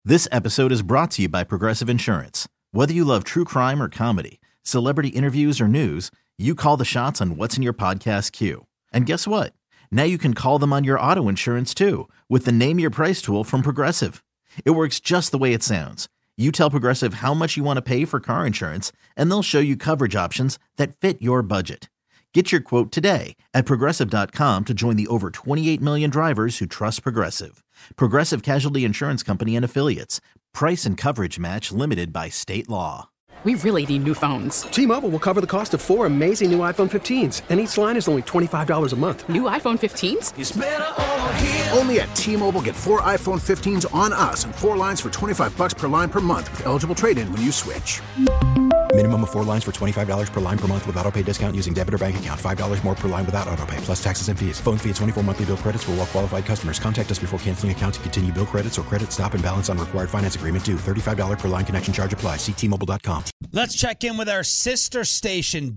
This episode is brought to you by Progressive Insurance. Whether you love true crime or comedy, celebrity interviews or news, you call the shots on what's in your podcast queue. And guess what? Now you can call them on your auto insurance too with the Name Your Price tool from Progressive. It works just the way it sounds. You tell Progressive how much you want to pay for car insurance, and they'll show you coverage options that fit your budget. Get your quote today at Progressive.com to join the over 28 million drivers who trust Progressive. Progressive Casualty Insurance Company and Affiliates. Price and coverage match limited by state law. We really need new phones. T-Mobile will cover the cost of 4 amazing new iPhone 15s, and each line is only $25 a month. New iPhone 15s? It's better over here. Only at T-Mobile, get 4 iPhone 15s on us and 4 lines for $25 per line per month with eligible trade-in when you switch. Minimum of 4 lines for $25 per line per month with autopay discount using debit or bank account. $5 more per line without autopay, plus taxes and fees. Phone fee at 24 monthly bill credits for well-qualified customers. Contact us before canceling account to continue bill credits or credit stop and balance on required finance agreement due. $35 per line connection charge applies. See T-Mobile.com. Let's check in with our sister station,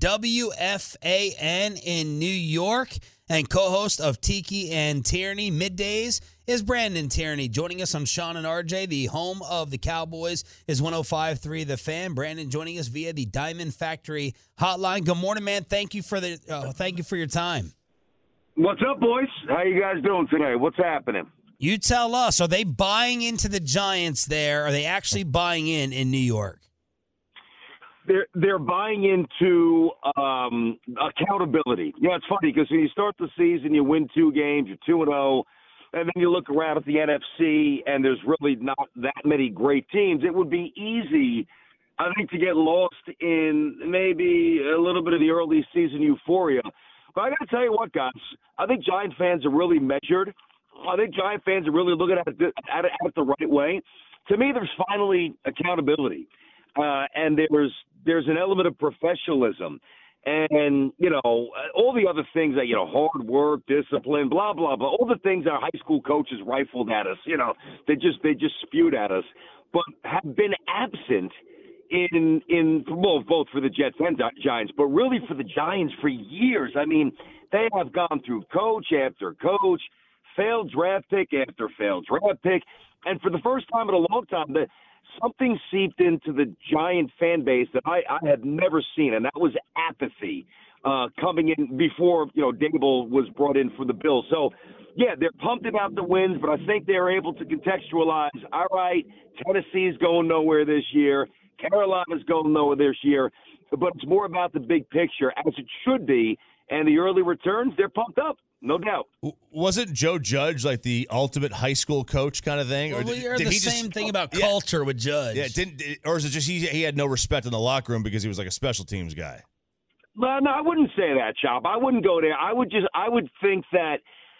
WFAN in New York, and co-host of Tiki and Tierney Middays is Brandon Tierney. Joining us on Sean and RJ, the home of the Cowboys, is 105.3 The Fan. Brandon joining us via the Diamond Factory hotline. Good morning, man. Thank you for your time. What's up, boys? How you guys doing today? What's happening? You tell us. Are they buying into the Giants there? Are they actually buying in New York? They're buying into accountability. You know, it's funny because when you start the season, you win 2 games, you're 2-0, and then you look around at the NFC, and there's really not that many great teams. It would be easy, I think, to get lost in maybe a little bit of the early season euphoria. But I got to tell you what, guys, I think Giant fans are really measured. I think Giant fans are really looking at it the right way. To me, there's finally accountability, and there's an element of professionalism. And, you know, all the other things that, you know, hard work, discipline, blah, blah, blah, all the things our high school coaches rifled at us, you know, they just spewed at us, but have been absent both for the Jets and Giants, but really for the Giants for years. I mean, they have gone through coach after coach, failed draft pick after failed draft pick, and for the first time in a long time, something seeped into the Giant fan base that I had never seen, and that was apathy coming in before, you know, Dable was brought in for the Bills. So, yeah, they're pumped about the wins, but I think they're able to contextualize, all right, Tennessee's going nowhere this year, Carolina's going nowhere this year, but it's more about the big picture, as it should be, and the early returns, they're pumped up. No doubt. Wasn't Joe Judge like the ultimate high school coach kind of thing? Well, we heard the same thing about culture with Judge. Yeah, or is it just he had no respect in the locker room because he was like a special teams guy? No, I wouldn't say that, Chop. I wouldn't go there. I would think that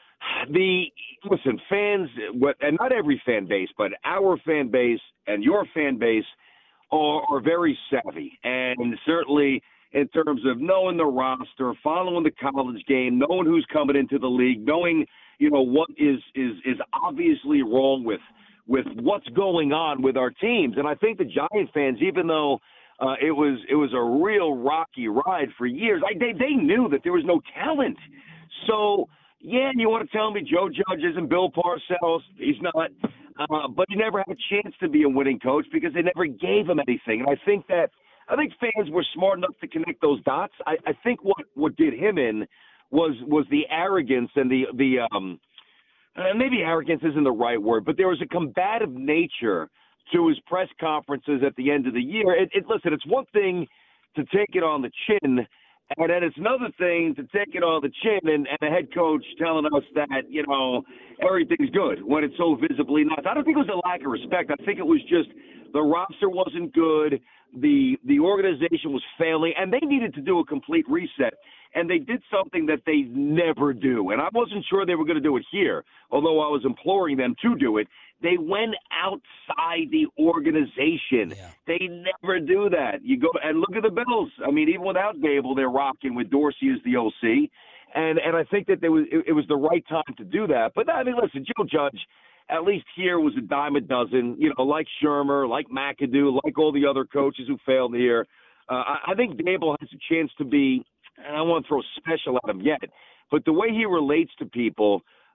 fans, and not every fan base, but our fan base and your fan base are very savvy, and certainly in terms of knowing the roster, following the college game, knowing who's coming into the league, knowing, you know, what is obviously wrong with what's going on with our teams. And I think the Giant fans, even though it was a real rocky ride for years, they knew that there was no talent. So, yeah, you want to tell me Joe Judge isn't Bill Parcells? He's not. But he never had a chance to be a winning coach because they never gave him anything. And I think fans were smart enough to connect those dots. I think what did him in was the arrogance and the maybe arrogance isn't the right word, but there was a combative nature to his press conferences at the end of the year. Listen, it's one thing to take it on the chin, and then it's another thing to take it on the chin and the head coach telling us that, you know, everything's good when it's so visibly not. I don't think it was a lack of respect. I think it was just the roster wasn't good. The organization was failing, and they needed to do a complete reset. And they did something that they never do. And I wasn't sure they were going to do it here, although I was imploring them to do it. They went outside the organization. Yeah. They never do that. You go and look at the Bills. I mean, even without Dable, they're rocking with Dorsey as the OC. And I think that it was the right time to do that. But, I mean, listen, Joe Judge, at least here, was a dime a dozen, you know, like Shermer, like McAdoo, like all the other coaches who failed here. I think Dable has a chance to be, and I don't want to throw special at him yet, but the way he relates to people,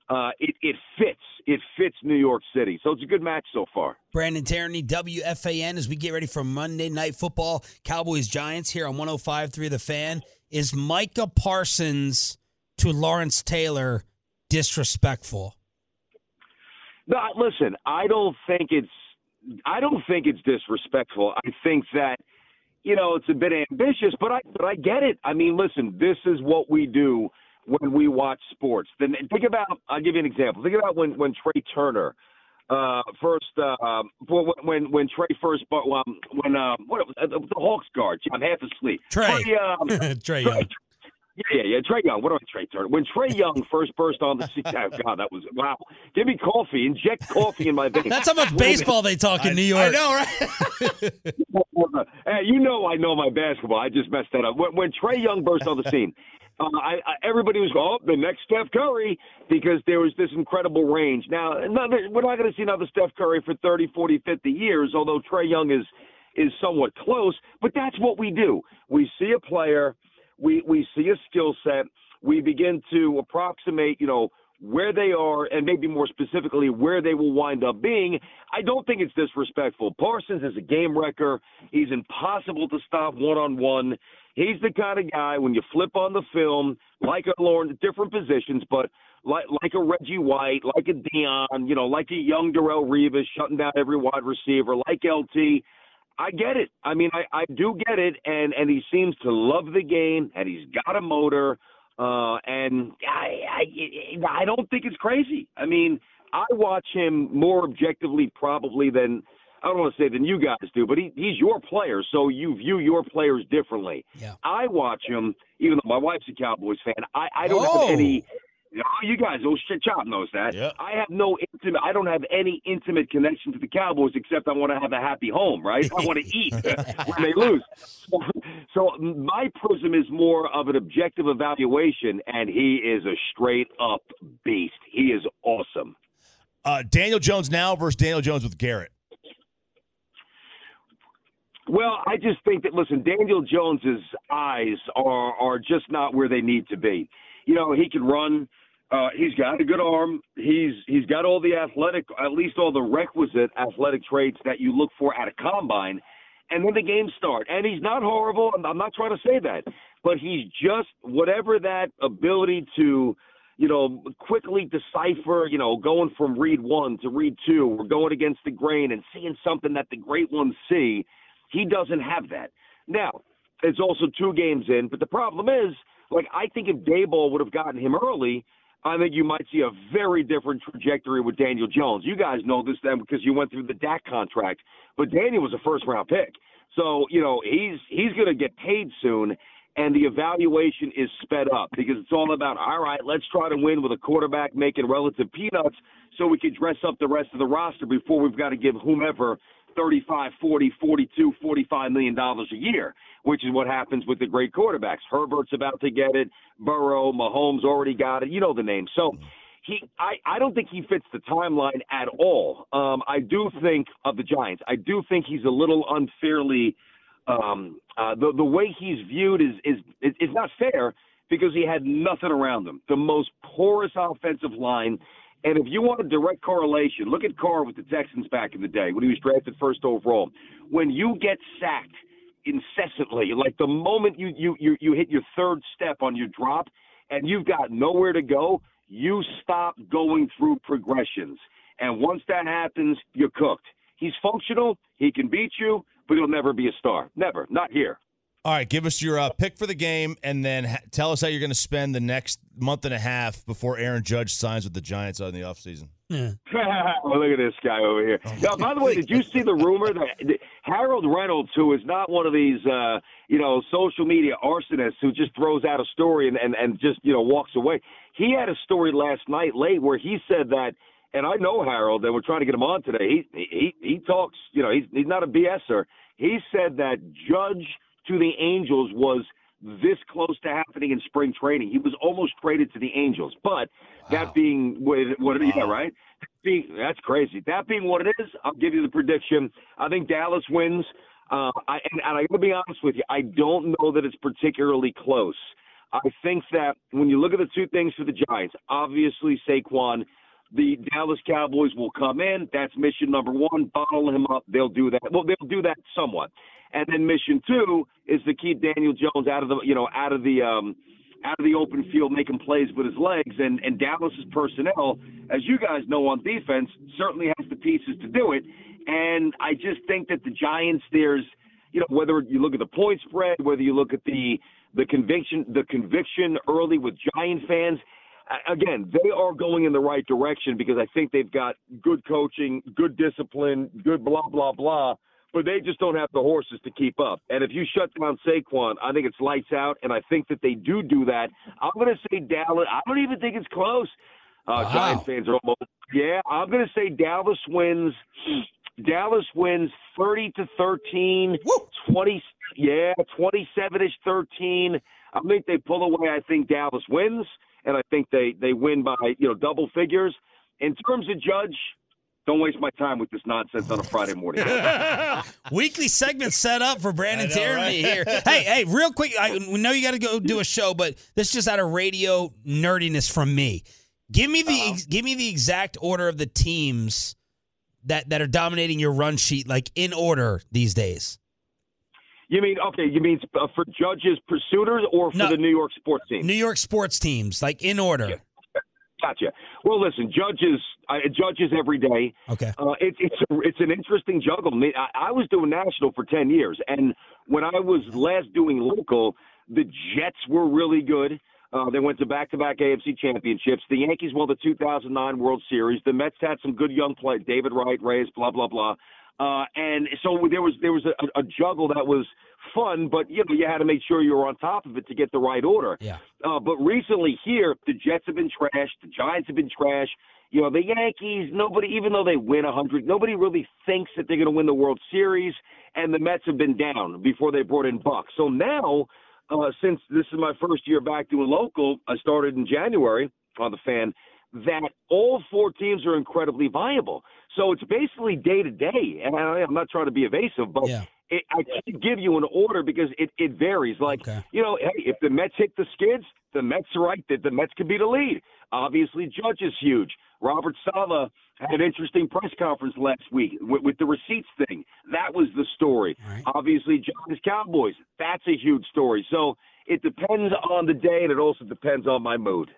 it fits. It fits New York City. So it's a good match so far. Brandon Tierney, WFAN, as we get ready for Monday Night Football, Cowboys-Giants here on 105.3 The Fan. Is Micah Parsons to Lawrence Taylor disrespectful? No, listen, I don't think it's disrespectful. I think that, it's a bit ambitious, but I get it. I mean, listen, this is what we do when we watch sports. Then think about, I'll give you an example. Think about when Trey Turner when Trey first, when the Hawks guard, I'm half asleep. Trey Young. Yeah, Trey Young. What do I Trey Turner? When Trey Young first burst on the scene, oh God, that was wow. Give me coffee. Inject coffee in my veins. That's how much baseball they talk in New York. I know, right? Hey, I know my basketball. I just messed that up. When Trey Young burst on the scene, everybody was going, the next Steph Curry, because there was this incredible range. Now, we're not going to see another Steph Curry for 30, 40, 50 years, although Trey Young is somewhat close. But that's what we do. We see a player. We see a skill set. We begin to approximate, where they are and maybe more specifically where they will wind up being. I don't think it's disrespectful. Parsons is a game wrecker. He's impossible to stop one-on-one. He's the kind of guy, when you flip on the film, like a Lawrence, different positions, but like a Reggie White, like a Deion, like a young Darrelle Revis shutting down every wide receiver, like LT. I get it. I mean, I do get it, and he seems to love the game, and he's got a motor, and I don't think it's crazy. I mean, I watch him more objectively probably than – I don't want to say than you guys do, but he's your player, so you view your players differently. Yeah. I watch him, even though my wife's a Cowboys fan. I don't have any – you guys, Chop knows that. Yep. I don't have any intimate connection to the Cowboys except I want to have a happy home, right? I want to eat when they lose. So my prism is more of an objective evaluation, and he is a straight-up beast. He is awesome. Daniel Jones now versus Daniel Jones with Garrett. Well, I just think that, listen, Daniel Jones's eyes are just not where they need to be. He can run. He's got a good arm. He's got all the at least all the requisite athletic traits that you look for at a combine. And then the games start. And he's not horrible. I'm not trying to say that. But he's just whatever that ability to, quickly decipher, going from read 1 to read 2 or going against the grain and seeing something that the great ones see. He doesn't have that. Now, it's also 2 games in. But the problem is, I think if Daboll would have gotten him early, I think you might see a very different trajectory with Daniel Jones. You guys know this then because you went through the Dak contract, but Daniel was a first-round pick. So, he's going to get paid soon, and the evaluation is sped up because it's all about, all right, let's try to win with a quarterback making relative peanuts so we can dress up the rest of the roster before we've got to give whomever $35, $40, $42, $45 million a year, which is what happens with the great quarterbacks. Herbert's about to get it. Burrow, Mahomes already got it. You know the name. So I don't think he fits the timeline at all. I do think of the Giants. I do think he's a little unfairly the way he's viewed is not fair because he had nothing around him. The most porous offensive line. And if you want a direct correlation, look at Carr with the Texans back in the day when he was drafted first overall. When you get sacked incessantly, like the moment you hit your third step on your drop and you've got nowhere to go, you stop going through progressions. And once that happens, you're cooked. He's functional. He can beat you, but he'll never be a star. Never. Not here. All right, give us your pick for the game, and then tell us how you're going to spend the next month and a half before Aaron Judge signs with the Giants on the offseason. Yeah. Well, look at this guy over here. Now, by the way, did you see the rumor that Harold Reynolds, who is not one of these, social media arsonists who just throws out a story and just, walks away. He had a story last night late where he said that, and I know Harold, and we're trying to get him on today. He talks, he's not a BSer. He said that Judge to the Angels was this close to happening in spring training. He was almost traded to the Angels. But that being what it is, right? That's crazy. That being what it is, I'll give you the prediction. I think Dallas wins. And I'm going to be honest with you. I don't know that it's particularly close. I think that when you look at the two things for the Giants, obviously Saquon, the Dallas Cowboys will come in. That's mission number one. Bottle him up. They'll do that. Well, they'll do that somewhat. And then mission two is to keep Daniel Jones out of the open field, making plays with his legs. And Dallas's personnel, as you guys know on defense, certainly has the pieces to do it. And I just think that the Giants, there's, whether you look at the point spread, whether you look at the conviction early with Giant fans, again, they are going in the right direction because I think they've got good coaching, good discipline, good blah, blah, blah, but they just don't have the horses to keep up. And if you shut down Saquon, I think it's lights out, and I think that they do that. I'm going to say Dallas. I don't even think it's close. Wow. Giant fans are almost – yeah, I'm going to say Dallas wins 30-13, 27-ish 13. I think they pull away. I think Dallas wins, and I think they win by, double figures. In terms of Judge, don't waste my time with this nonsense on a Friday morning. Weekly segment set up for Brandon Tierney here. Hey, real quick, we know you got to go do a show, but this is just out of radio nerdiness from me. Give me the exact order of the teams that are dominating your run sheet, like in order these days. You mean for Judge's pursuiters or for the New York sports teams? New York sports teams, like in order. Yeah. Gotcha. Well, listen, Judges every day. Okay. It's an interesting juggle. I was doing national for 10 years, and when I was last doing local, the Jets were really good. They went to back-to-back AFC championships. The Yankees won the 2009 World Series. The Mets had some good young players, David Wright, Reyes, blah, blah, blah. And so there was a juggle that was fun, but you had to make sure you were on top of it to get the right order. Yeah. But recently here, the Jets have been trashed. The Giants have been trashed. The Yankees, nobody, even though they win 100, nobody really thinks that they're going to win the World Series. And the Mets have been down before they brought in Buck. So now, since this is my first year back doing local, I started in January on the Fan, that all four teams are incredibly viable. So it's basically day to day. And I'm not trying to be evasive, but I can't give you an order because it varies. Like, hey, if the Mets hit the skids, the Mets are right that the Mets could be the lead. Obviously, Judge is huge. Robert Saleh had an interesting press conference last week with the receipts thing. That was the story. Right. Obviously, Giants Cowboys, that's a huge story. So it depends on the day, and it also depends on my mood.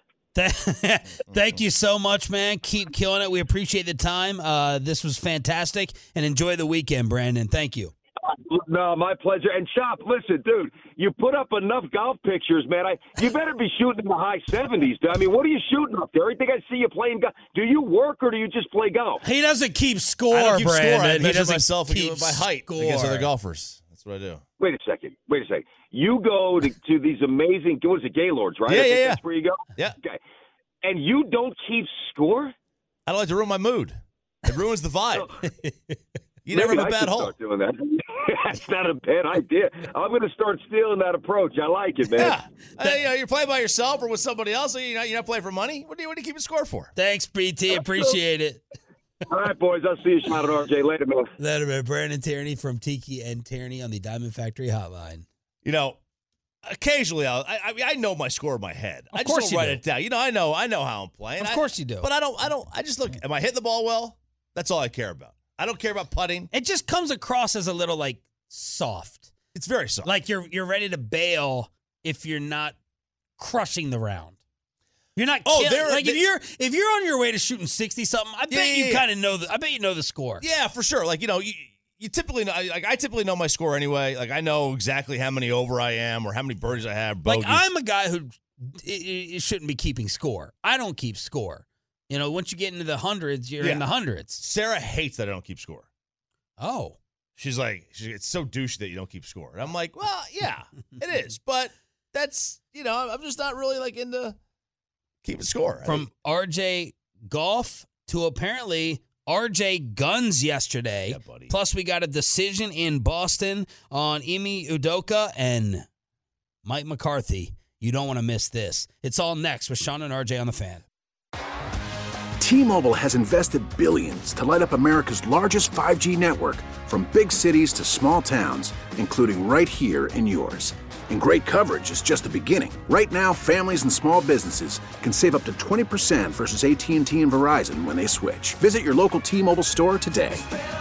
Thank you so much, man. Keep killing it. We appreciate the time. This was fantastic, and enjoy the weekend, Brandon. Thank you. No, my pleasure. And Chop, listen, dude, you put up enough golf pictures, man. You better be shooting in the high 70s. Dude. I mean, what are you shooting up there? I think I see you playing golf. Do you work or do you just play golf? He doesn't keep score, I don't keep Brandon. score. I measure doesn't myself keep by height against other golfers. That's what I do. Wait a second. You go to these amazing, what is it, Gaylords, right? Yeah. That's where you go? Yeah. Okay. And you don't keep score? I don't like to ruin my mood. It ruins the vibe. You never have a bad hole. Start doing that. That's not a bad idea. I'm going to start stealing that approach. I like it, man. Yeah. You're playing by yourself or with somebody else. You're not playing for money. What do you keep a score for? Thanks, BT. Appreciate it. All right, boys. I'll see you, Sean and RJ. Later, man. Later, man. Brandon Tierney from Tiki and Tierney on the Diamond Factory Hotline. Occasionally, I know my score in my head. I just don't write it down. I know how I'm playing. Of course you do. But I just look, am I hitting the ball well? That's all I care about. I don't care about putting. It just comes across as a little soft. It's very soft. Like you're ready to bail if you're not crushing the round. You're not if you're on your way to shooting 60 something, I bet you kind of know I bet you know the score. Yeah, for sure. You typically know, I typically know my score anyway. I know exactly how many over I am or how many birdies I have. Bogeys. I'm a guy who shouldn't be keeping score. I don't keep score. Once you get into the hundreds, you're in the hundreds. Sarah hates that I don't keep score. Oh. She's like, it's so douchey that you don't keep score. And I'm like, well, yeah, it is. But that's, I'm just not really into keeping score. From RJ Golf to apparently RJ Guns yesterday. Yeah, buddy. Plus, we got a decision in Boston on Emi Udoka and Mike McCarthy. You don't want to miss this. It's all next with Sean and RJ on the Fan. T-Mobile has invested billions to light up America's largest 5G network, from big cities to small towns, including right here in yours. And great coverage is just the beginning. Right now, families and small businesses can save up to 20% versus AT&T and Verizon when they switch. Visit your local T-Mobile store today.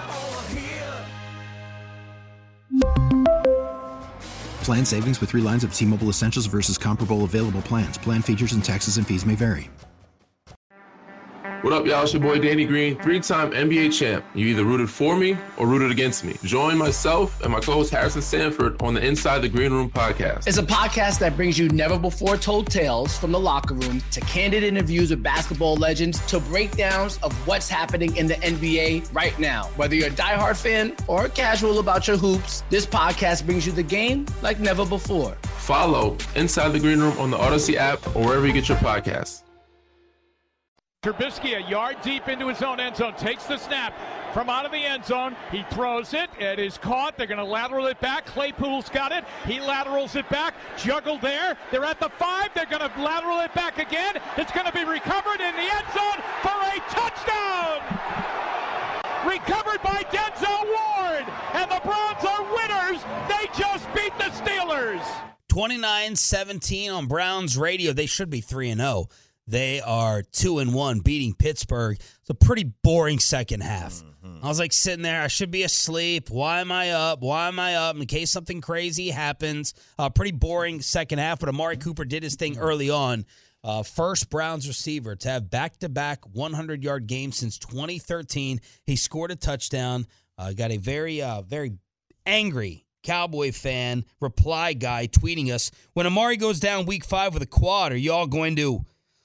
Plan savings with 3 lines of T-Mobile Essentials versus comparable available plans. Plan features and taxes and fees may vary. What up, y'all? It's your boy Danny Green, 3-time NBA champ. You either rooted for me or rooted against me. Join myself and my co-host Harrison Sanford on the Inside the Green Room podcast. It's a podcast that brings you never-before-told tales from the locker room to candid interviews with basketball legends to breakdowns of what's happening in the NBA right now. Whether you're a diehard fan or casual about your hoops, this podcast brings you the game like never before. Follow Inside the Green Room on the Odyssey app or wherever you get your podcasts. Trubisky a yard deep into his own end zone, takes the snap from out of the end zone. He throws it. It is caught. They're going to lateral it back. Claypool's got it. He laterals it back. Juggled there. They're at the 5. They're going to lateral it back again. It's going to be recovered in the end zone for a touchdown. Recovered by Denzel Ward. And the Browns are winners. They just beat the Steelers. 29-17 on Browns radio. They should be 3-0. They are 2-1, beating Pittsburgh. It's a pretty boring second half. I was like sitting there. I should be asleep. Why am I up? Why am I up? In case something crazy happens. Pretty boring second half, but Amari Cooper did his thing early on. First Browns receiver to have back-to-back 100-yard games since 2013. He scored a touchdown. Got a very angry Cowboy fan reply guy tweeting us, when Amari goes down week 5 with a quad, are you all going to...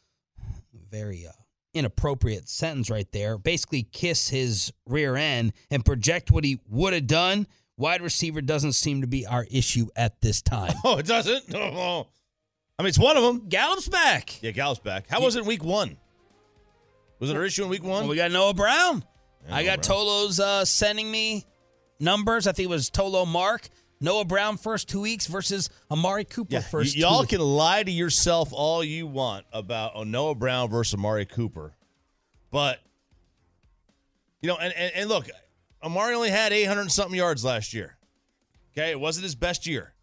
Very inappropriate sentence right there. Basically kiss his rear end and project what he would have done. Wide receiver doesn't seem to be our issue at this time. Oh, it doesn't? Oh. I mean, it's one of them. Gallup's back. Yeah, Gallup's back. How was it in week 1? Was it our issue in week 1? Well, we got Noah Brown. Yeah, I got Tolo's sending me numbers. I think it was Tolo Mark. Noah Brown first 2 weeks versus Amari Cooper first 2 weeks. Y'all can lie to yourself all you want about Noah Brown versus Amari Cooper. But, and look, Amari only had 800-something yards last year. Okay, it wasn't his best year.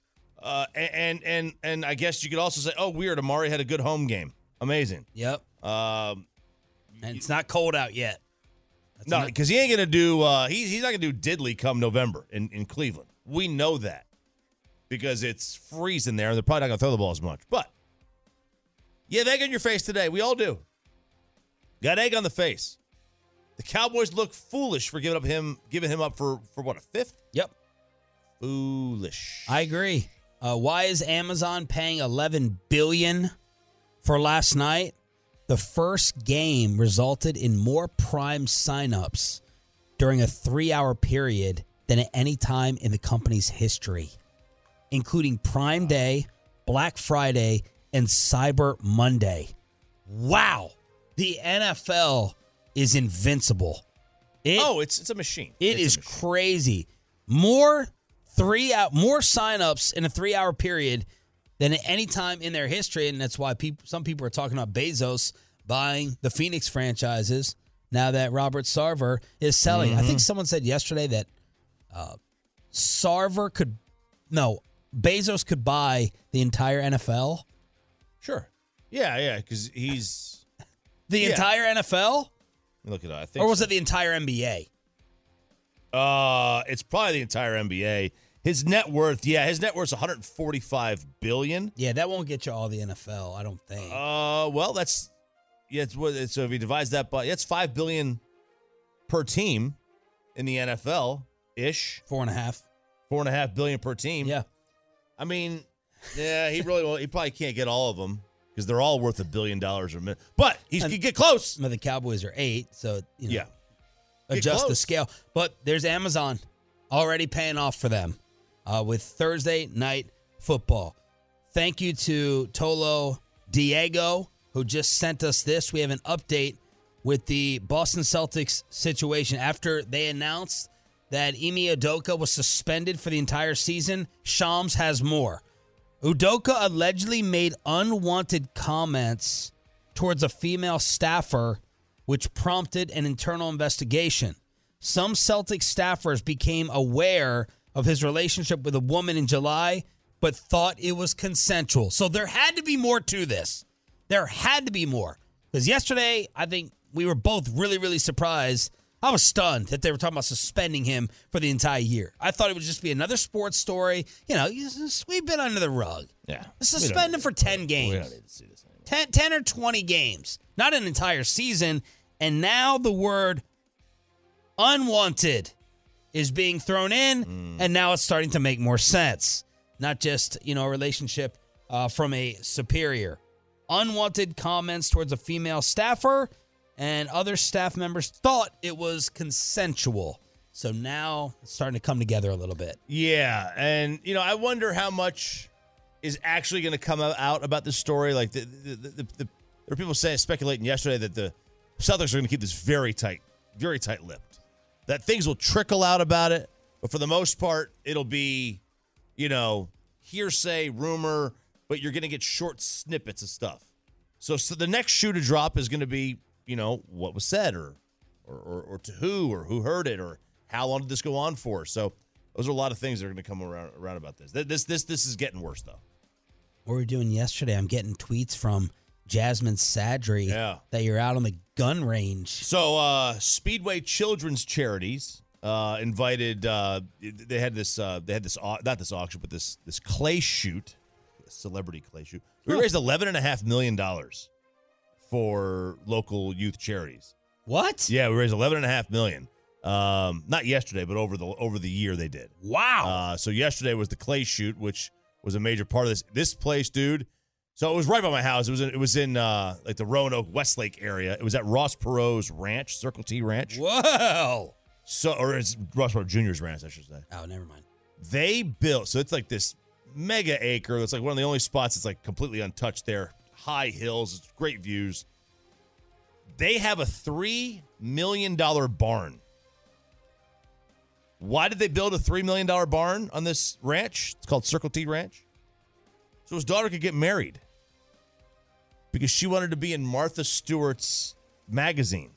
And I guess you could also say, oh, weird, Amari had a good home game. Amazing. Yep. And it's not cold out yet. No, because he ain't going to do he's not going to do diddly come November in Cleveland. We know that because it's freezing there, and they're probably not going to throw the ball as much. But, yeah, egg on your face today. We all do. Got egg on the face. The Cowboys look foolish for giving him up for what, a 5th? Yep. Foolish. I agree. Why is Amazon paying $11 billion for last night? The first game resulted in more Prime signups during a 3-hour period than at any time in the company's history, including Prime Day, Black Friday, and Cyber Monday. Wow. The NFL is invincible. It's a machine. It is crazy. More signups in a 3-hour period than at any time in their history, and that's why some people are talking about Bezos buying the Phoenix franchises now that Robert Sarver is selling. I think someone said yesterday that Bezos could buy the entire NFL. Sure. Yeah, because he's... The entire NFL? Look at that. I think or was it the entire NBA? It's probably the entire NBA. His net worth's $145 billion. Yeah, that won't get you all the NFL, I don't think. Well, that's... Yeah, so if he divides that by... It's $5 billion per team in the NFL-ish. 4.5 billion per team. Yeah. I mean, yeah, he probably can't get all of them because they're all worth $1 billion or more. But he could get close. The Cowboys are 8, so yeah, adjust the scale. But there's Amazon already paying off for them with Thursday Night Football. Thank you to Tolo Diego, who just sent us this. We have an update with the Boston Celtics situation after they announced that Ime Udoka was suspended for the entire season. Shams has more. Udoka allegedly made unwanted comments towards a female staffer, which prompted an internal investigation. Some Celtics staffers became aware of his relationship with a woman in July, but thought it was consensual. So there had to be more to this. There had to be more. Because yesterday, I think we were both really, really surprised. I was stunned that they were talking about suspending him for the entire year. I thought it would just be another sports story. You know, we've been under the rug. Yeah. Suspend him for 10 games. We don't need to see this anymore. 10 or 20 games. Not an entire season. And now the word unwanted is being thrown in, and now it's starting to make more sense. Not just, a relationship from a superior. Unwanted comments towards a female staffer, and other staff members thought it was consensual. So now it's starting to come together a little bit. Yeah, and, I wonder how much is actually going to come out about this story. Like, there were people speculating yesterday that the Celtics are going to keep this very tight-lipped. That things will trickle out about it, but for the most part, it'll be, hearsay, rumor, but you're going to get short snippets of stuff. So the next shoe to drop is going to be, what was said or to who or who heard it or how long did this go on for. So those are a lot of things that are going to come around about this. This is getting worse, though. What we were doing yesterday, I'm getting tweets from Jasmine Sadri that you're out on the gun range. So Speedway Children's Charities invited. They had this not this auction, but this clay shoot, celebrity clay shoot. We raised $11.5 million for local youth charities. What? Yeah, we raised $11.5 million. Not yesterday, but over the year they did. Wow. So yesterday was the clay shoot, which was a major part of this. This place, dude. So it was right by my house. It was in like the Roanoke Westlake area. It was at Ross Perot's ranch, Circle T Ranch. Whoa! Or it's Ross Perot Jr.'s ranch, I should say. Oh, never mind. They built, so it's like this mega acre. It's like one of the only spots that's like completely untouched there. High hills, it's great views. They have a $3 million barn. Why did they build a $3 million barn on this ranch? It's called Circle T Ranch. So his daughter could get married. Because she wanted to be in Martha Stewart's magazine.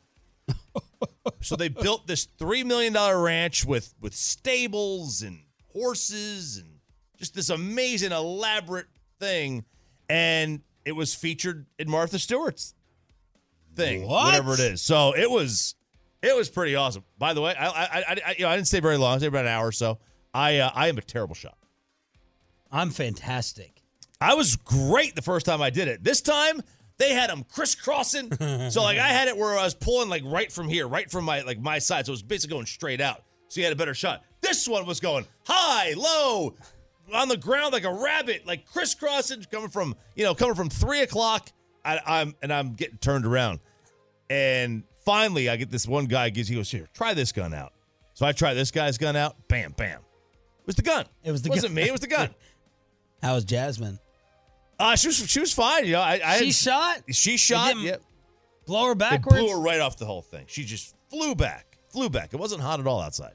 So they built this $3 million ranch with stables and horses and just this amazing, elaborate thing. And it was featured in Martha Stewart's thing. What? Whatever it is. So it was pretty awesome. By the way, I didn't stay very long. I stayed about an hour or so. I am a terrible shot. I'm fantastic. I was great the first time I did it. This time, they had them crisscrossing. So, I had it where I was pulling, right from here, right from my side. So, it was basically going straight out. So, you had a better shot. This one was going high, low, on the ground like a rabbit, crisscrossing, coming from 3 o'clock. I'm getting turned around. And finally, I get this one guy, he goes, here, try this gun out. So, I try this guy's gun out. Bam, bam. It was the gun. It wasn't me. It was the gun. How was Jasmine? She was fine. She shot? She shot. Yep. Blow her backwards? It blew her right off the whole thing. She just flew back. It wasn't hot at all outside.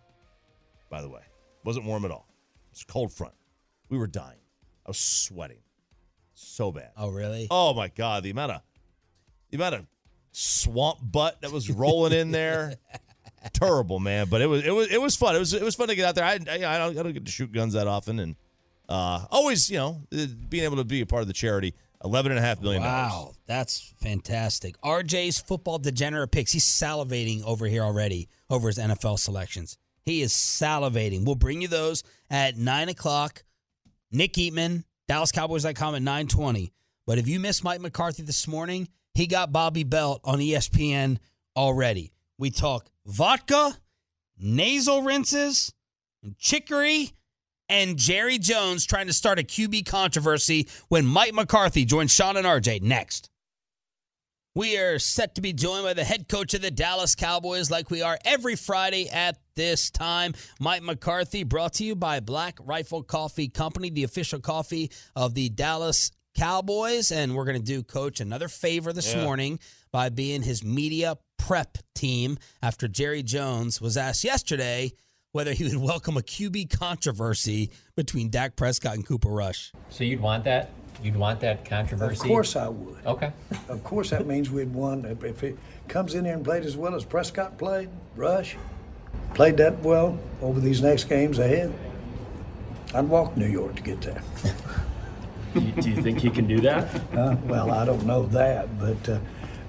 By the way, it wasn't warm at all. It was a cold front. We were dying. I was sweating so bad. Oh, really? Oh my God, the amount of swamp butt that was rolling in there. Terrible, man. But it was fun. It was fun to get out there. I don't get to shoot guns that often, and always, being able to be a part of the charity. $11.5 million. Wow, that's fantastic. RJ's football degenerate picks. He's salivating over here already over his NFL selections. He is salivating. We'll bring you those at 9 o'clock. Nick Eatman, DallasCowboys.com at 9:20. But if you missed Mike McCarthy this morning, he got Bobby Belt on ESPN already. We talk vodka, nasal rinses, chicory, and Jerry Jones trying to start a QB controversy when Mike McCarthy joins Sean and RJ next. We are set to be joined by the head coach of the Dallas Cowboys like we are every Friday at this time. Mike McCarthy, brought to you by Black Rifle Coffee Company, the official coffee of the Dallas Cowboys. And we're going to do Coach another favor this morning by being his media prep team after Jerry Jones was asked yesterday whether he would welcome a QB controversy between Dak Prescott and Cooper Rush. So you'd want that? You'd want that controversy? Of course I would. Okay. Of course that means we'd won. If it comes in there and played as well as Prescott played, Rush played that well over these next games ahead, I'd walk New York to get there. Do you think he can do that? Well, I don't know that, but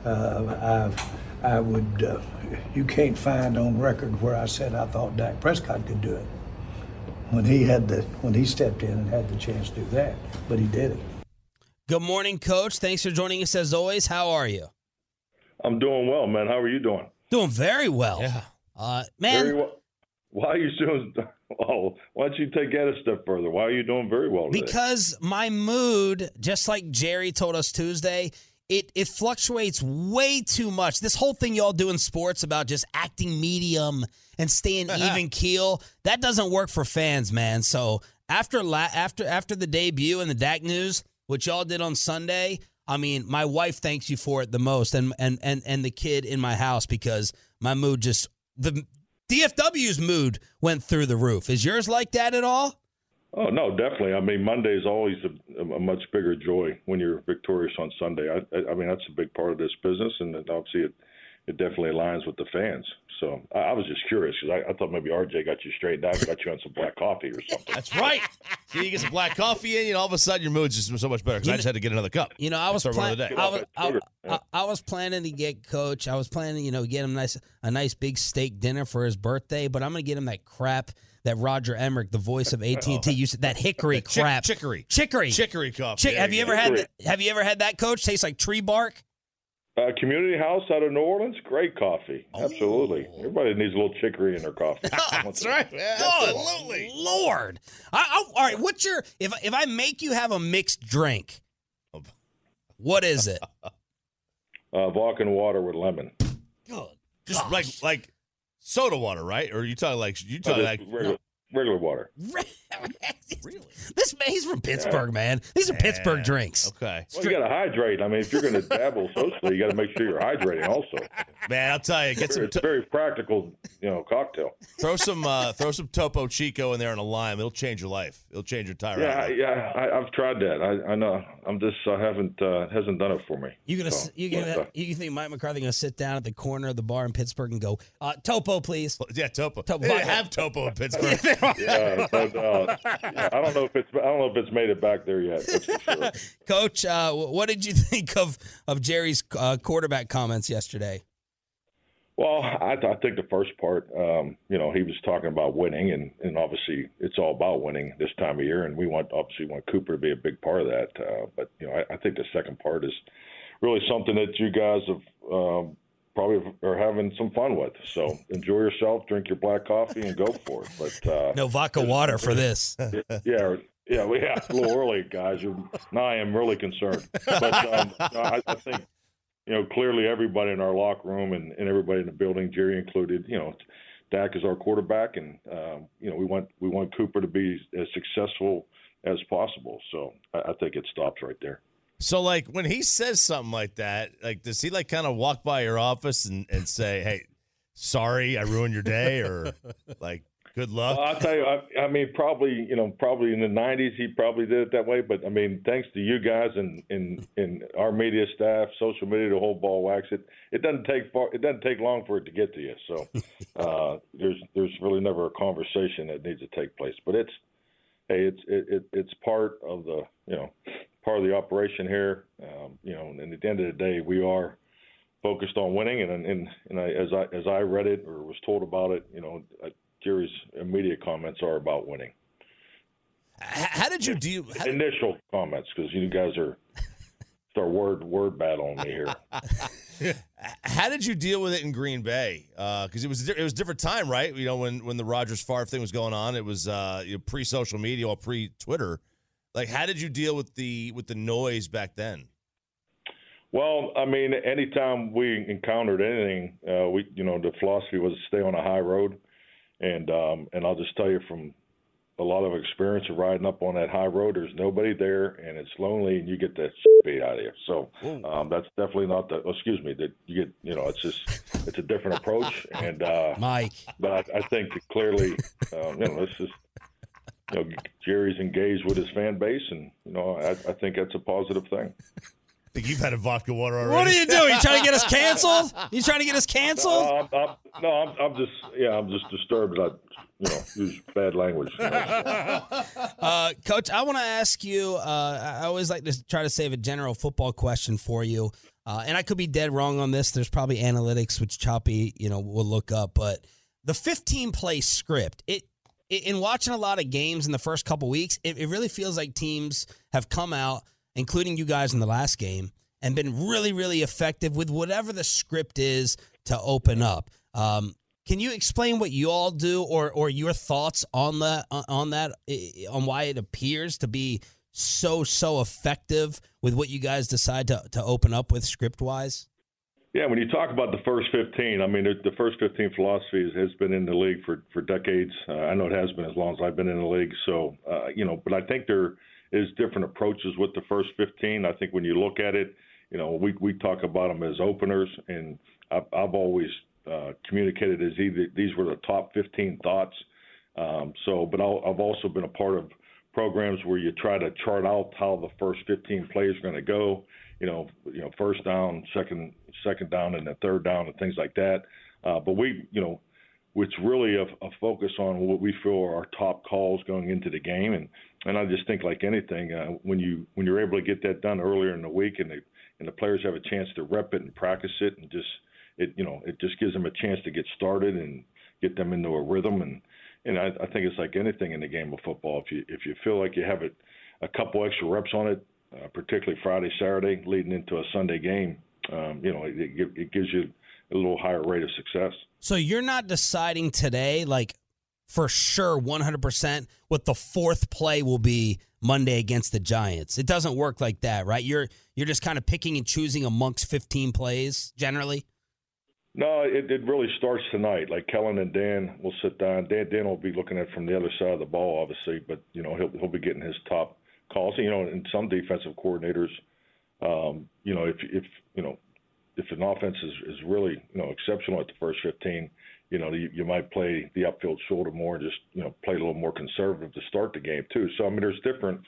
I would. You can't find on record where I said I thought Dak Prescott could do it when he stepped in and had the chance to do that, but he did it. Good morning, Coach. Thanks for joining us as always. How are you? I'm doing well, man. How are you doing? Doing very well. Yeah. Man. Very well. Why are you doing? Oh, why don't you take that a step further? Why are you doing very well today? Because my mood, just like Jerry told us Tuesday, it fluctuates way too much. This whole thing y'all do in sports about just acting medium and staying even keel, that doesn't work for fans, man. So after the debut and the Dak news, which y'all did on Sunday, I mean, my wife thanks you for it the most, and the kid in my house, because my mood the DFW's mood went through the roof. Is yours like that at all? Oh, no, definitely. I mean, Monday is always a much bigger joy when you're victorious on Sunday. I mean, that's a big part of this business, and obviously it definitely aligns with the fans. So I was just curious because I thought maybe RJ got you straightened out, got you on some black coffee or something. That's right. So you get some black coffee in, all of a sudden your mood's just so much better because I just had to get another cup. I was planning to get Coach. I was planning, get him a nice big steak dinner for his birthday, but I'm going to get him that crap that Roger Emmerich, the voice of AT&T, used that hickory crap. Chicory coffee. Have you ever had that, Coach? Tastes like tree bark. Community House out of New Orleans, great coffee. Absolutely. Everybody needs a little chicory in their coffee. That's right. Absolutely. Lord. All right, what's your if I make you have a mixed drink, what is it? Vodka and water with lemon. Good. Just like soda water, right? Or you talking like regular water. Really? He's from Pittsburgh, man. These are Pittsburgh drinks. Okay. Well, you got to hydrate. I mean, if you're going to dabble socially, you got to make sure you're hydrating also. Man, I'll tell you, it's a very practical, cocktail. Throw some Topo Chico in there and a lime. It'll change your life. It'll change your entire life. Yeah. I've tried that. I know. Hasn't done it for me. You think Mike McCarthy gonna sit down at the corner of the bar in Pittsburgh and go, Topo, please? Yeah, Topo. They have Topo in Pittsburgh. Yeah, but I don't know if it's made it back there yet. That's for sure. Coach, what did you think of Jerry's quarterback comments yesterday? Well, I think the first part, he was talking about winning, and obviously it's all about winning this time of year, and we want Cooper to be a big part of that. But I think the second part is really something that you guys have probably are having some fun with. So enjoy yourself, drink your black coffee, and go for it. But no vodka water for this. Yeah, a little early, guys. Now I am really concerned. But I think. Clearly everybody in our locker room and everybody in the building, Jerry included, Dak is our quarterback, and we want Cooper to be as successful as possible. So I think it stops right there. So, when he says something like that, does he kind of walk by your office and say, "Hey, sorry, I ruined your day," or good luck? I'll tell you, I mean, probably in the 90s, he probably did it that way. But, I mean, thanks to you guys and our media staff, social media, the whole ball wax, it doesn't take long for it to get to you. So there's really never a conversation that needs to take place. But it's part of the operation here. And at the end of the day, we are focused on winning. And as I read it or was told about it, Jerry's immediate comments are about winning. How did you do? Initial comments, because you guys start word battling me here. How did you deal with it in Green Bay? Because it was a different time, right? When the Rodgers Favre thing was going on, it was pre-social media or pre-Twitter. How did you deal with the noise back then? Well, I mean, anytime we encountered anything, the philosophy was to stay on a high road. And I'll just tell you from a lot of experience of riding up on that high road, there's nobody there, and it's lonely, and you get the beat out of you. So that's definitely not that you get. It's a different approach. And Mike, but I think that clearly, this is Jerry's engaged with his fan base, and I think that's a positive thing. I think you've had a vodka water already. What are you doing? You trying to get us canceled? You trying to get us canceled? I'm just disturbed. use bad language. Coach, I want to ask you. I always like to try to save a general football question for you, and I could be dead wrong on this. There's probably analytics which Choppy, will look up, but the 15-play script. In watching a lot of games in the first couple weeks, it really feels like teams have come out, including you guys in the last game, and been really, really effective with whatever the script is to open up. Can you explain what you all do, or your thoughts on that, on why it appears to be so effective with what you guys decide to open up with script-wise? Yeah, when you talk about the first 15, I mean, the first 15 philosophy has been in the league for decades. I know it has been as long as I've been in the league. So, but I think there is different approaches with the first 15. I think when you look at it, we talk about them as openers, and I've always communicated as either these were the top 15 thoughts. But I've also been a part of programs where you try to chart out how the first 15 plays are going to go. First down, second down, and the third down, and things like that. But it's really a focus on what we feel are our top calls going into the game, and I just think like anything, when you're able to get that done earlier in the week, and the players have a chance to rep it and practice it, and it just gives them a chance to get started and get them into a rhythm, and I think it's like anything in the game of football. If you feel like you have a couple extra reps on it. Particularly Friday, Saturday, leading into a Sunday game, it gives you a little higher rate of success. So you're not deciding today, like for sure, 100%, what the fourth play will be Monday against the Giants. It doesn't work like that, right? You're just kind of picking and choosing amongst 15 plays generally. No, it really starts tonight. Like Kellen and Dan will sit down. Dan will be looking at it from the other side of the ball, obviously, but he'll be getting his top calls. And some defensive coordinators, if an offense is really exceptional at the first 15, you might play the upfield shoulder more, and just play a little more conservative to start the game too. So I mean, there's different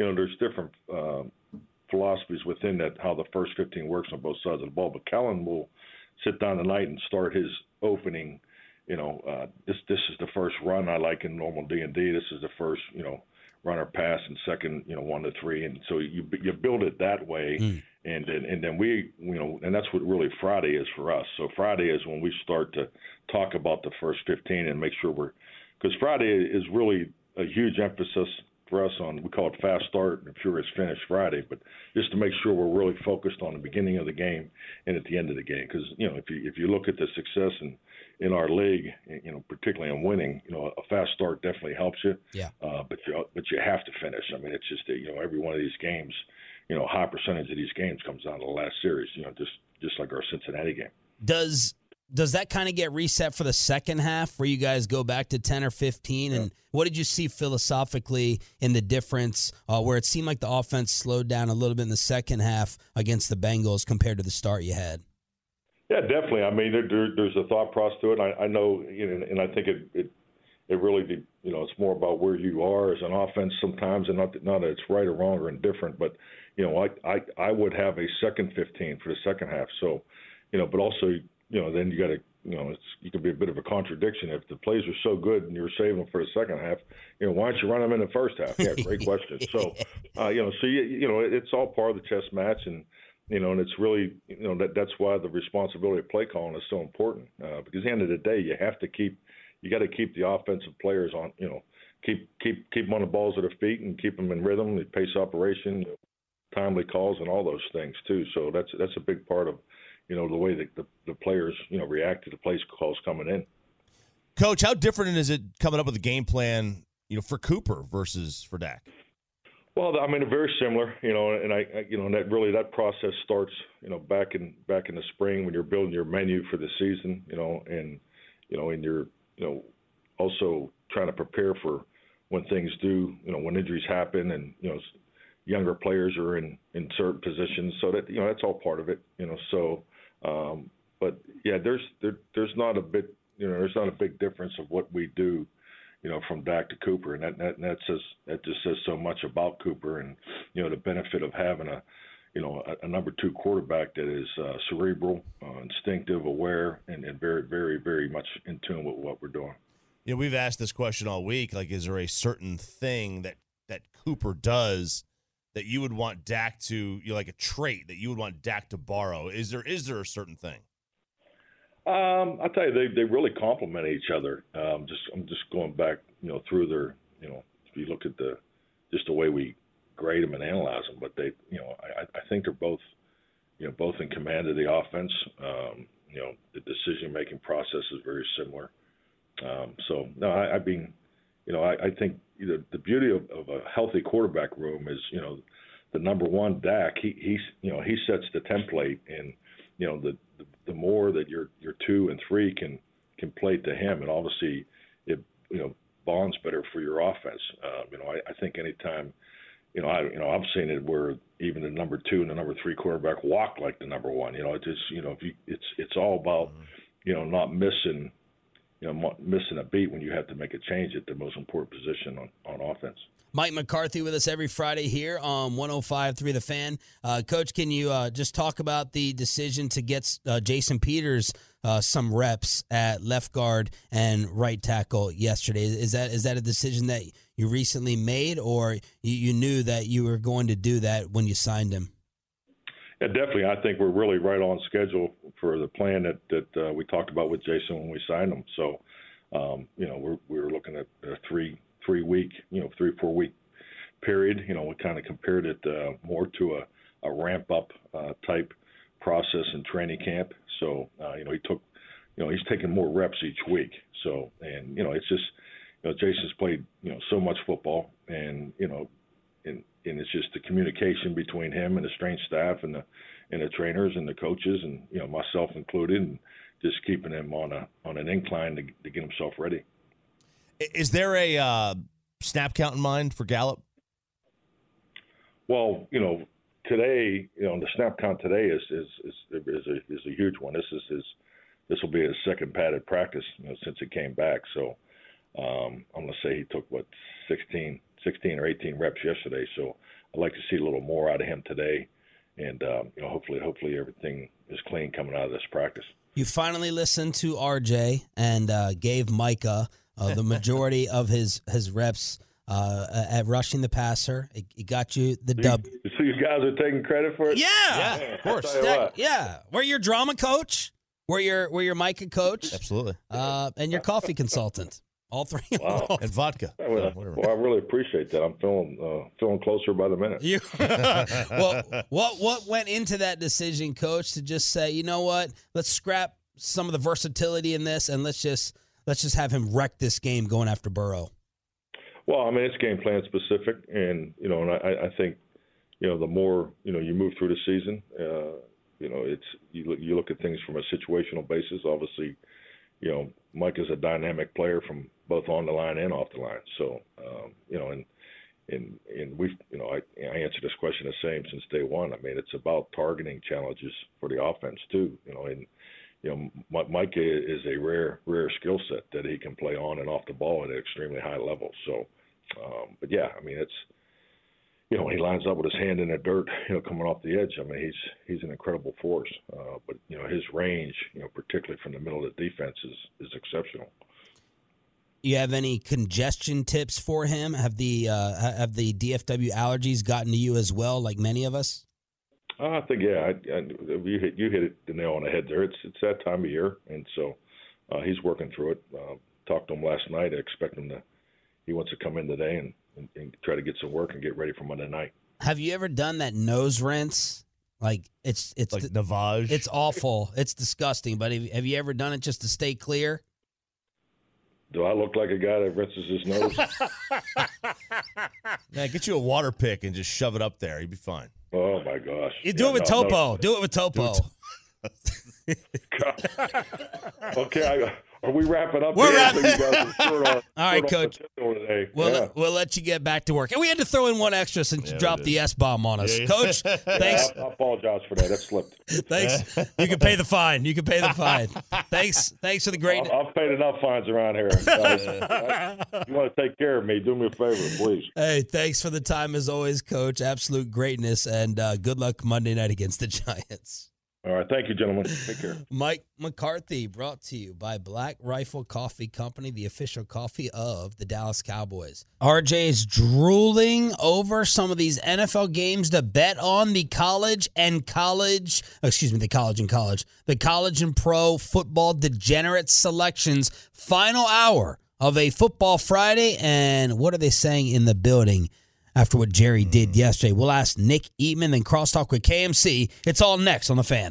philosophies within that, how the first 15 works on both sides of the ball. But Kellen will sit down tonight and start his opening. This is the first run I like in normal D&D. This is the first runner pass, and second 1 to 3, and so you build it that way, and then we and that's what really Friday is for us. So Friday is when we start to talk about the first 15 and make sure because Friday is really a huge emphasis for us on, we call it fast start and furious finish Friday, but just to make sure we're really focused on the beginning of the game and at the end of the game, because if you look at the success in our league, particularly in winning, a fast start definitely helps you. Yeah. But you have to finish. I mean, it's just every one of these games, a high percentage of these games comes down to the last series. Just like our Cincinnati game. Does that kind of get reset for the second half, where you guys go back to 10 or 15? And what did you see philosophically in the difference, where it seemed like the offense slowed down a little bit in the second half against the Bengals compared to the start you had? Yeah, definitely. I mean, there's a thought process to it. I know, and I think it really, it's more about where you are as an offense sometimes, and not that it's right or wrong or indifferent, but I would have a second 15 for the second half. So, but also, then you got to, you can be a bit of a contradiction. If the plays are so good and you're saving them for the second half, why don't you run them in the first half? Yeah, great question. So, it's all part of the chess match, and and it's really, that's why the responsibility of play calling is so important. Because at the end of the day, you got to keep the offensive players on, keep them on the balls of their feet and keep them in rhythm, the pace operation, timely calls, and all those things too. So that's a big part of, the way that the players, react to the play calls coming in. Coach, how different is it coming up with a game plan, for Cooper versus for Dak? Well, I mean, they're very similar, and that process starts, back in the spring when you're building your menu for the season, and you're, also trying to prepare for when things do, when injuries happen, and younger players are in certain positions, so that that's all part of it, So, but yeah, there's not a big difference of what we do, from Dak to Cooper, and that just says so much about Cooper, and the benefit of having a number 2 quarterback that is cerebral, instinctive, aware, and very, very, very much in tune with what we're doing. Yeah, we've asked this question all week. Like, is there a certain thing that Cooper does that you would want Dak to, like a trait that you would want Dak to borrow? Is there a certain thing? I'll tell you, they really complement each other. I'm just going back, through their, if you look at the way we grade them and analyze them, but they, I think they're both, both in command of the offense. The decision-making process is very similar. I think the beauty of a healthy quarterback room is, the number one, Dak, he sets the template, and the more that your 2 and 3 can play to him, and obviously it bonds better for your offense. I think anytime, I've seen it where even the number 2 and the number 3 quarterback walk like the number 1. It's all about not missing a beat when you have to make a change at the most important position on offense. Mike McCarthy with us every Friday here on 105.3 The Fan. Coach, can you just talk about the decision to get Jason Peters some reps at left guard and right tackle yesterday? Is that a decision that you recently made, or you knew that you were going to do that when you signed him? Yeah, definitely. I think we're really right on schedule for the plan that we talked about with Jason when we signed him. So, we're looking at a 3 week, 3-4 week period. We kind of compared it more to a ramp up type process in training camp. So, he took, he's taking more reps each week. So, and, it's just, Jason's played, so much football, and, and it's just the communication between him and the strength staff and the trainers and the coaches, and myself included, and just keeping him on an incline to get himself ready. Is there a snap count in mind for Gallup? Well, today, the snap count today is a huge one. This will be his second padded practice since he came back. So I'm going to say he took 16 or 18 reps yesterday. So I'd like to see a little more out of him today, and hopefully everything is clean coming out of this practice. You finally listened to RJ and gave Micah the majority of his reps at rushing the passer. It got you the dub. So you guys are taking credit for it? Yeah, of course. Yeah, we're your drama coach. We're your Micah coach. Absolutely. And your coffee consultant. All three. Wow. And vodka. Well, I really appreciate that. I'm feeling closer by the minute. Well, what went into that decision, Coach, to just say, you know what, let's scrap some of the versatility in this, and let's just have him wreck this game going after Burrow? Well, I mean, it's game plan specific, and and I think the more you move through the season, it's you look at things from a situational basis. Obviously, Mike is a dynamic player from both on the line and off the line. So, and we've, I answered this question the same since day one. I mean, it's about targeting challenges for the offense too. Mike is a rare skill set that he can play on and off the ball at an extremely high level. So, but yeah, I mean, it's, when he lines up with his hand in the dirt, coming off the edge, I mean, he's an incredible force. But his range, particularly from the middle of the defense, is exceptional. You have any congestion tips for him? Have the DFW allergies gotten to you as well, like many of us? I think you hit the nail on the head there. It's that time of year, and so he's working through it. Talked to him last night. I expect him he wants to come in today and try to get some work and get ready for Monday night. Have you ever done that nose rinse? Like it's like Navage. It's awful. It's disgusting. But have you ever done it just to stay clear? Do I look like a guy that rinses his nose? Man, get you a water pick and just shove it up there. You'd be fine. Oh my gosh! You do it with Topo. Do it with Topo. Okay, are we wrapping up? We're wrapping. All right, Coach. Today. We'll let you get back to work. And we had to throw in one extra since you dropped the S-bomb on us. Coach, thanks. I apologize for that. That slipped. Thanks. You can pay the fine. Thanks for the great. I've paid enough fines around here. You want to take care of me, do me a favor, please. Hey, thanks for the time as always, Coach. Absolute greatness, and good luck Monday night against the Giants. All right. Thank you, gentlemen. Take care. Mike McCarthy, brought to you by Black Rifle Coffee Company, the official coffee of the Dallas Cowboys. RJ is drooling over some of these NFL games to bet on the college and pro football degenerate selections. Final hour of a Football Friday. And what are they saying in the building after what Jerry did yesterday? We'll ask Nick Eatman, then crosstalk with KMC. It's all next on The Fan.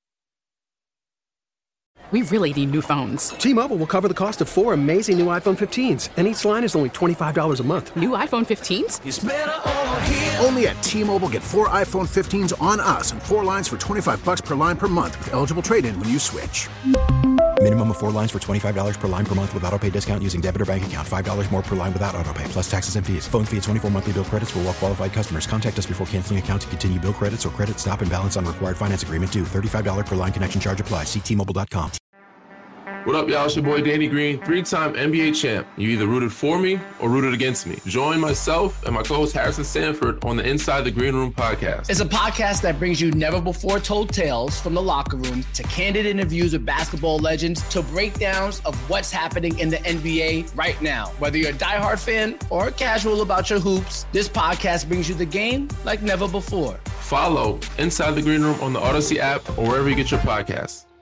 We really need new phones. T-Mobile will cover the cost of 4 amazing new iPhone 15s, and each line is only $25 a month. New iPhone 15s? It's better over here. Only at T-Mobile, get 4 iPhone 15s on us and 4 lines for $25 per line per month with eligible trade-in when you switch. Minimum of 4 lines for $25 per line per month with autopay discount using debit or bank account. $5 more per line without autopay, plus taxes and fees. Phone fee at 24 monthly bill credits for well-qualified customers. Contact us before canceling account to continue bill credits or credit stop and balance on required finance agreement due. $35 per line connection charge applies. See T-Mobile.com. What up, y'all? It's your boy Danny Green, 3-time NBA champ. You either rooted for me or rooted against me. Join myself and my co-host Harrison Sanford on the Inside the Green Room podcast. It's a podcast that brings you never-before-told tales from the locker room to candid interviews with basketball legends to breakdowns of what's happening in the NBA right now. Whether you're a diehard fan or casual about your hoops, this podcast brings you the game like never before. Follow Inside the Green Room on the Odyssey app or wherever you get your podcasts.